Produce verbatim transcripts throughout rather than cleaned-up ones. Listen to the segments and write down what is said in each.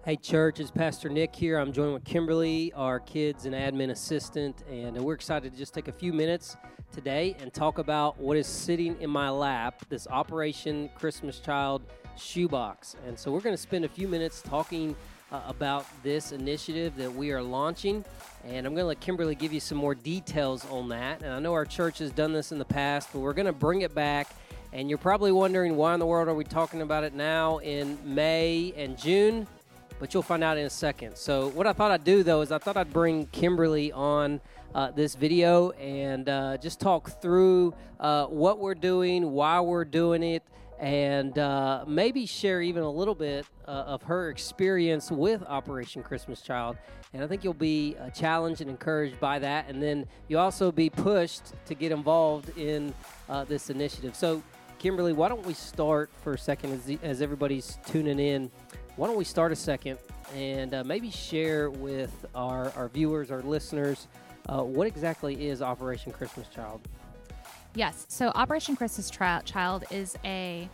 Hey, church, it's Pastor Nick here. I'm joined with Kimberly, our kids and admin assistant, and we're excited to just take a few minutes today and talk about what is sitting in my lap, this Operation Christmas Child shoebox. And so we're going to spend a few minutes talking uh, about this initiative that we are launching, and I'm going to let Kimberly give you some more details on that. And I know our church has done this in the past, but we're going to bring it back. And you're probably wondering, why in the world are we talking about it now in May and June? But you'll find out in a second. So what I thought I'd do, though, is I thought I'd bring Kimberly on uh, this video and uh, just talk through uh, what we're doing, why we're doing it, and uh, maybe share even a little bit uh, of her experience with Operation Christmas Child. And I think you'll be uh, challenged and encouraged by that. And then you'll also be pushed to get involved in uh, this initiative. So, Kimberly, why don't we start for a second as, the, as everybody's tuning in? Why don't we start a second and uh, maybe share with our, our viewers, our listeners, uh, what exactly is Operation Christmas Child? Yes, so Operation Christmas Tri- Child is a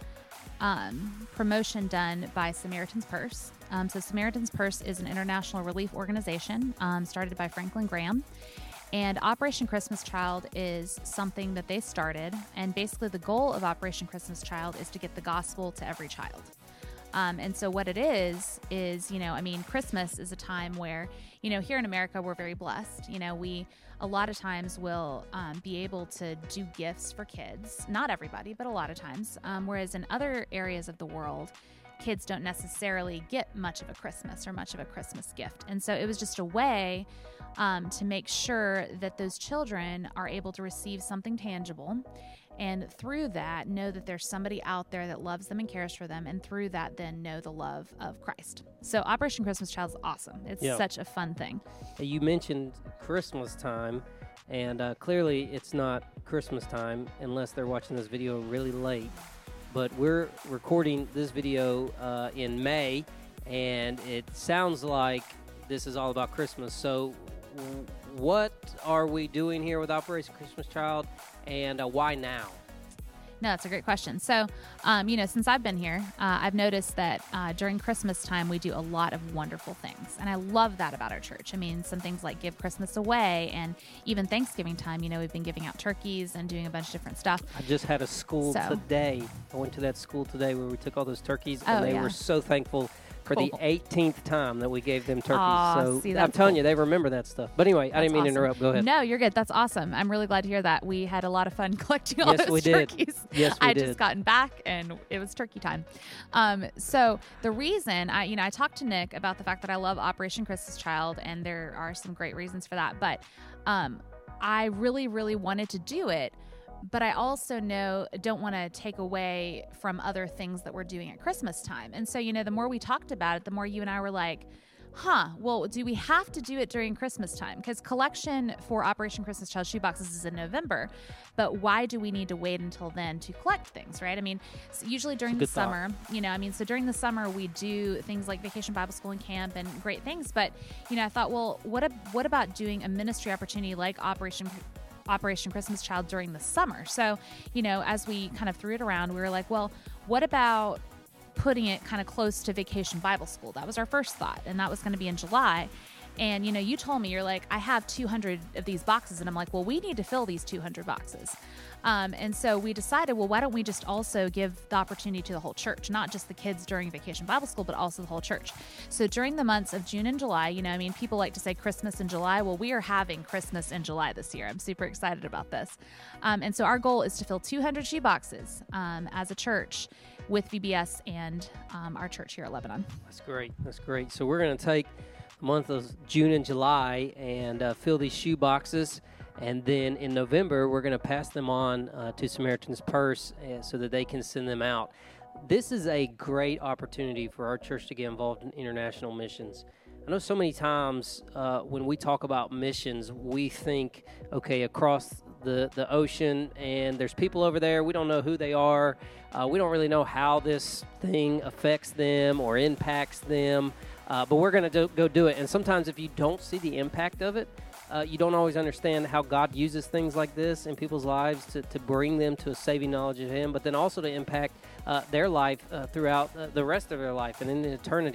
um, promotion done by Samaritan's Purse. Um, so Samaritan's Purse is an international relief organization um, started by Franklin Graham. And Operation Christmas Child is something that they started. And basically the goal of Operation Christmas Child is to get the gospel to every child. Um, and so what it is, is, you know, I mean, Christmas is a time where, you know, here in America, we're very blessed. You know, we a lot of times will um, be able to do gifts for kids. Not everybody, but a lot of times. Um, whereas in other areas of the world, kids don't necessarily get much of a Christmas or much of a Christmas gift. And so it was just a way um, to make sure that those children are able to receive something tangible. And through that, know that there's somebody out there that loves them and cares for them. And through that, then know the love of Christ. So Operation Christmas Child is awesome. It's yeah. such a fun thing. You mentioned Christmas time, and uh, clearly it's not Christmas time unless they're watching this video really late. But we're recording this video uh, in May, and it sounds like this is all about Christmas. So w- what are we doing here with Operation Christmas Child, and uh, why now? No, that's a great question. So, um, you know, since I've been here, uh, I've noticed that uh, during Christmas time, we do a lot of wonderful things. And I love that about our church. I mean, some things like give Christmas away, and even Thanksgiving time, you know, we've been giving out turkeys and doing a bunch of different stuff. I just had a school so. today. I went to that school today where we took all those turkeys, and oh, they yeah. were so thankful for cool. the eighteenth time that we gave them turkeys. Aww, so see, I'm telling cool. you, they remember that stuff. But anyway, that's I didn't mean awesome. to interrupt. Go ahead. No, you're good. That's awesome. I'm really glad to hear that. We had a lot of fun collecting all yes, those we turkeys. Did. Yes, we I did. just gotten back, and it was turkey time. Um, so the reason, I, you know, I talked to Nick about the fact that I love Operation Christmas Child, and there are some great reasons for that. But um, I really, really wanted to do it. But I also know don't want to take away from other things that we're doing at Christmas time. And so, you know, the more we talked about it, the more you and I were like, huh, well, do we have to do it during Christmas time? Because collection for Operation Christmas Child shoeboxes is in November. But why do we need to wait until then to collect things, right? I mean, so usually during the summer, thought. you know, I mean, so during the summer, we do things like Vacation Bible School and camp and great things. But, you know, I thought, well, what, a, what about doing a ministry opportunity like Operation Operation Christmas Child during the summer? So, you know, as we kind of threw it around, we were like, well, what about putting it kind of close to Vacation Bible School? That was our first thought, and that was going to be in July. And, you know, you told me, you're like, I have two hundred of these boxes. And I'm like, well, we need to fill these two hundred boxes. Um, and so we decided, well, why don't we just also give the opportunity to the whole church, not just the kids during Vacation Bible School, but also the whole church. So during the months of June and July, you know, I mean, people like to say Christmas in July. Well, we are having Christmas in July this year. I'm super excited about this. Um, and so our goal is to fill two hundred shoe boxes um, as a church with V B S and um, our church here at Lebanon. That's great. That's great. So we're going to take the month of June and July and uh, fill these shoe boxes. And then in November, we're going to pass them on uh, to Samaritan's Purse uh, so that they can send them out. This is a great opportunity for our church to get involved in international missions. I know so many times uh, when we talk about missions, we think, okay, across the, the ocean, and there's people over there. We don't know who they are. Uh, we don't really know how this thing affects them or impacts them, uh, but we're going to go do it. And sometimes if you don't see the impact of it, Uh, you don't always understand how God uses things like this in people's lives to, to bring them to a saving knowledge of Him, but then also to impact uh, their life uh, throughout uh, the rest of their life and in eternity.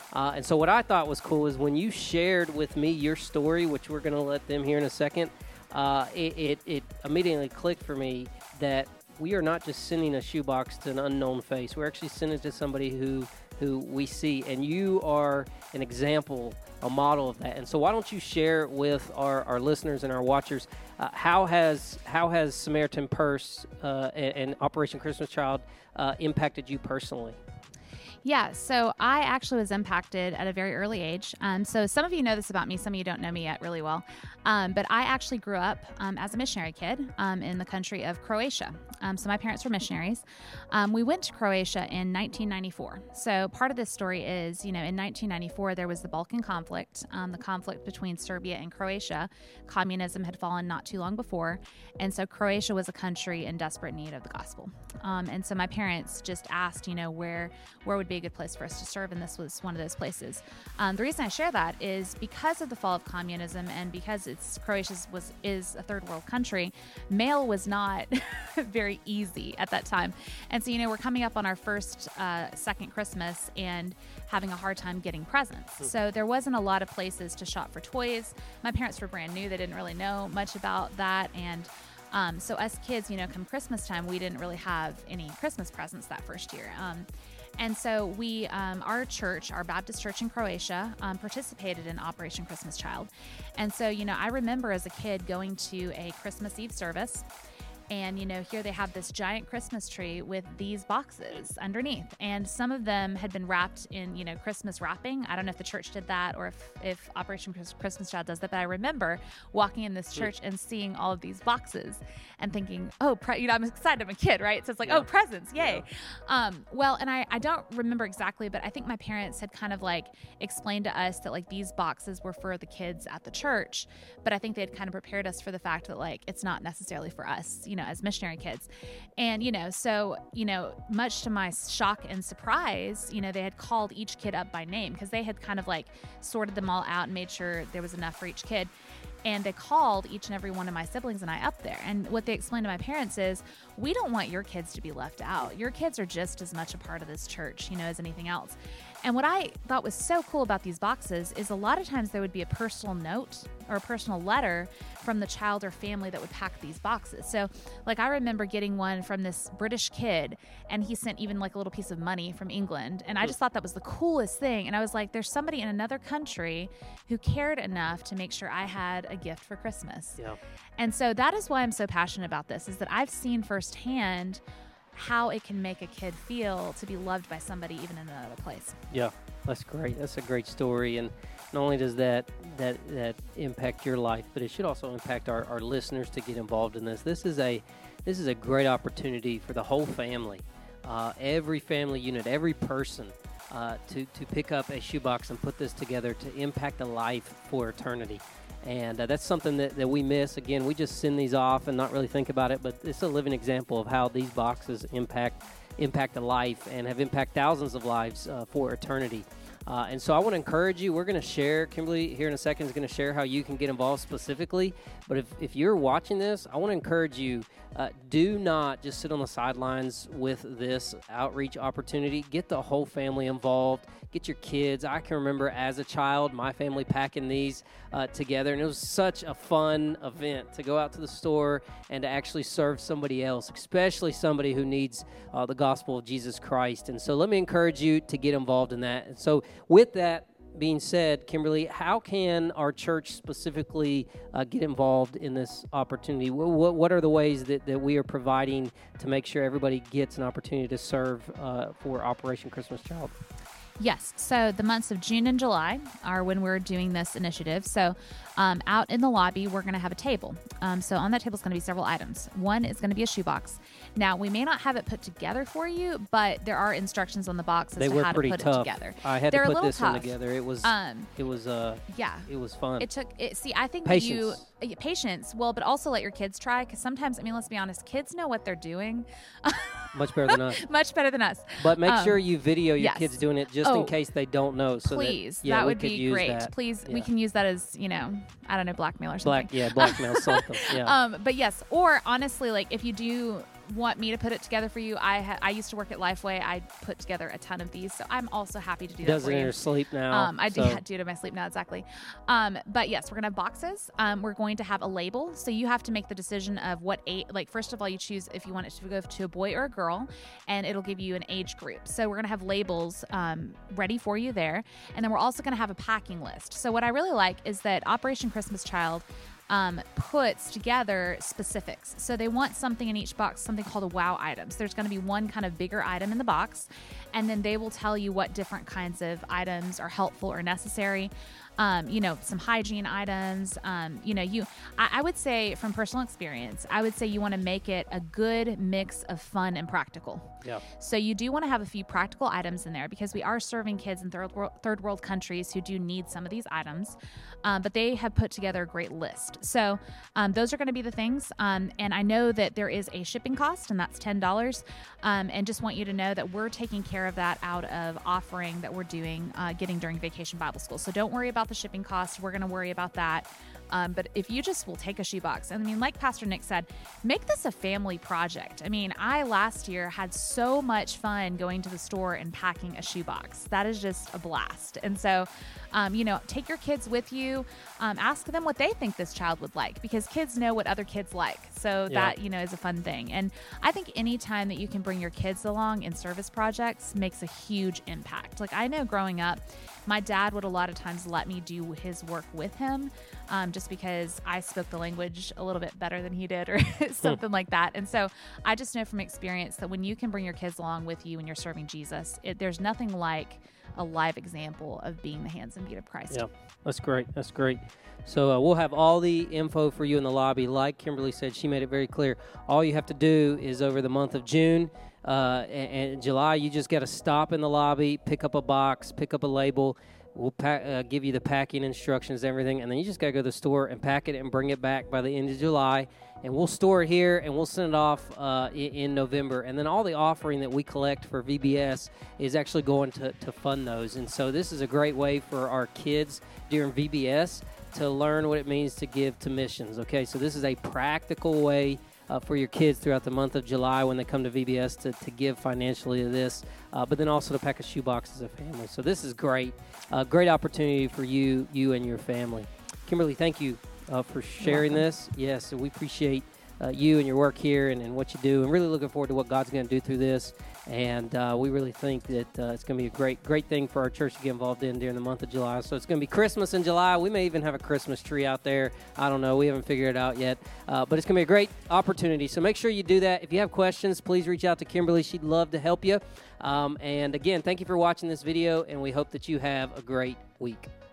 Uh, and so what I thought was cool is when you shared with me your story, which we're going to let them hear in a second, uh, it, it, it immediately clicked for me that we are not just sending a shoebox to an unknown face. We're actually sending it to somebody who who we see, and you are an example, a model of that. And so why don't you share with our, our listeners and our watchers, uh, how has how has Samaritan Purse uh, and, and Operation Christmas Child uh, impacted you personally? Yeah, so I actually was impacted at a very early age. Um, so some of you know this about me, some of you don't know me yet really well. Um, but I actually grew up um, as a missionary kid um, in the country of Croatia. Um, so my parents were missionaries. Um, we went to Croatia in nineteen ninety-four. So part of this story is, you know, in nineteen ninety-four, there was the Balkan conflict, um, the conflict between Serbia and Croatia. Communism had fallen not too long before. And so Croatia was a country in desperate need of the gospel. Um, and so my parents just asked, you know, where, where would be a good place for us to serve, and this was one of those places. Um, the reason I share that is because of the fall of communism, and because it's Croatia was is a third world country, mail was not very easy at that time. And so, you know, we're coming up on our first, uh, second Christmas and having a hard time getting presents. Mm-hmm. So there wasn't a lot of places to shop for toys. My parents were brand new; they didn't really know much about that, and um, so us kids, you know, come Christmas time, we didn't really have any Christmas presents that first year. Um, And so we, um, our church, our Baptist church in Croatia, um, participated in Operation Christmas Child. And so, you know, I remember as a kid going to a Christmas Eve service, and, you know, here they have this giant Christmas tree with these boxes underneath. And some of them had been wrapped in, you know, Christmas wrapping. I don't know if the church did that or if, if Operation Christmas Child does that, but I remember walking in this church and seeing all of these boxes and thinking, oh, pre-, you know, I'm excited. I'm a kid, right? So it's like, yeah. oh, presents, yay. Yeah. Um, well, and I, I don't remember exactly, but I think my parents had kind of like explained to us that like these boxes were for the kids at the church, but I think they had kind of prepared us for the fact that like it's not necessarily for us, you know, as missionary kids. And, you know, so, you know, much to my shock and surprise, you know, they had called each kid up by name because they had kind of like sorted them all out and made sure there was enough for each kid. And they called each and every one of my siblings and I up there. And what they explained to my parents is, we don't want your kids to be left out. Your kids are just as much a part of this church, you know, as anything else. And what I thought was so cool about these boxes is a lot of times there would be a personal note or a personal letter from the child or family that would pack these boxes. So like I remember getting one from this British kid, and he sent even like a little piece of money from England. And I just thought that was the coolest thing. And I was like, there's somebody in another country who cared enough to make sure I had a gift for Christmas. Yeah. And so that is why I'm so passionate about this, is that I've seen firsthand how it can make a kid feel to be loved by somebody even in another place. Yeah, that's great. That's a great story. And not only does that that that impact your life, but it should also impact our, our listeners to get involved in this. This is a this is a great opportunity for the whole family, uh, every family unit, every person uh, to, to pick up a shoebox and put this together to impact a life for eternity. And uh, that's something that, that we miss. Again, we just send these off and not really think about it, but it's a living example of how these boxes impact impact a life and have impacted thousands of lives uh, for eternity. Uh, and so I want to encourage you. We're going to share, Kimberly here in a second is going to share how you can get involved specifically. But if, if you're watching this, I want to encourage you, uh, do not just sit on the sidelines with this outreach opportunity. Get the whole family involved. Get your kids. I can remember as a child, my family packing these uh, together. And it was such a fun event to go out to the store and to actually serve somebody else, especially somebody who needs uh, the gospel of Jesus Christ. And so let me encourage you to get involved in that. And so with that being said, Kimberly, how can our church specifically uh, get involved in this opportunity? What, what are the ways that, that we are providing to make sure everybody gets an opportunity to serve uh, for Operation Christmas Child? Yes. So the months of June and July are when we're doing this initiative. So um, out in the lobby, we're going to have a table. Um, so on that table is going to be several items. One is going to be a shoebox. Now, we may not have it put together for you, but there are instructions on the box as they to were how pretty to put tough. it together. I had They're to a put little this tough. one together. It was, um, it was, uh, yeah, it was fun. It took it. See, I think Patience. that you uh, patience. Well, but also let your kids try, because sometimes, I mean, let's be honest, kids know what they're doing. Much better than us. Much better than us. But make um, sure you video your yes. kids doing it just oh, in case they don't know. So please, that, yeah, that we would could be use great. that. Please, yeah. we can use that as, you know, I don't know, blackmail or something. Black, yeah, blackmail something. Yeah. Um, but yes, or honestly, like if you do, want me to put it together for you, I ha- I used to work at Lifeway. I put together a ton of these, so I'm also happy to do that Does for it you. in her sleep now. Um, I so. do, do it in my sleep now, exactly. Um, but yes, we're gonna have boxes. Um, we're going to have a label, so you have to make the decision of what age. Like first of all, you choose if you want it to go to a boy or a girl, and it'll give you an age group. So we're gonna have labels um, ready for you there, and then we're also gonna have a packing list. So what I really like is that Operation Christmas Child Um, puts together specifics. So they want something in each box, something called a wow items. There's going to be one kind of bigger item in the box, and then they will tell you what different kinds of items are helpful or necessary. Um, you know, some hygiene items. Um, you know, you. I, I would say from personal experience, I would say you want to make it a good mix of fun and practical. Yeah. So you do want to have a few practical items in there because we are serving kids in third world, third world countries who do need some of these items, um, but they have put together a great list. So um, those are going to be the things. Um, and I know that there is a shipping cost, and that's ten dollars. Um, and just want you to know that we're taking care of that out of offering that we're doing, uh, getting during Vacation Bible School. So don't worry about the shipping cost. We're going to worry about that. Um, but if you just will take a shoebox, and I mean, like Pastor Nick said, make this a family project. I mean, I last year had so much fun going to the store and packing a shoebox. That is just a blast. And so, um, you know, take your kids with you. Um, ask them what they think this child would like, because kids know what other kids like. So Yeah. that, you know, is a fun thing. And I think any time that you can bring your kids along in service projects makes a huge impact. Like I know growing up, my dad would a lot of times let me do his work with him, um, just because I spoke the language a little bit better than he did or something like that. And so I just know from experience that when you can bring your kids along with you when you're serving Jesus, it, there's nothing like a live example of being the hands and feet of Christ. Yeah, that's great. That's great. So uh, we'll have all the info for you in the lobby. Like Kimberly said, she made it very clear. All you have to do is over the month of June uh, and, and July, you just got to stop in the lobby, pick up a box, pick up a label. We'll pack, uh, give you the packing instructions, everything, and then you just got to go to the store and pack it and bring it back by the end of July. And we'll store it here, and we'll send it off uh, in, in November. And then all the offering that we collect for V B S is actually going to, to fund those. And so this is a great way for our kids during V B S to learn what it means to give to missions, okay? So this is a practical way Uh, for your kids throughout the month of July when they come to V B S to, to give financially to this, uh, but then also to pack a shoebox as a family. So this is great. Uh, great opportunity for you you and your family. Kimberly, thank you uh, for sharing this. Yes, so we appreciate uh, you and your work here and, and what you do, and really looking forward to what God's going to do through this. And uh, we really think that uh, it's going to be a great, great thing for our church to get involved in during the month of July. So it's going to be Christmas in July. We may even have a Christmas tree out there. I don't know. We haven't figured it out yet. Uh, but it's going to be a great opportunity. So make sure you do that. If you have questions, please reach out to Kimberly. She'd love to help you. Um, and again, thank you for watching this video, and we hope that you have a great week.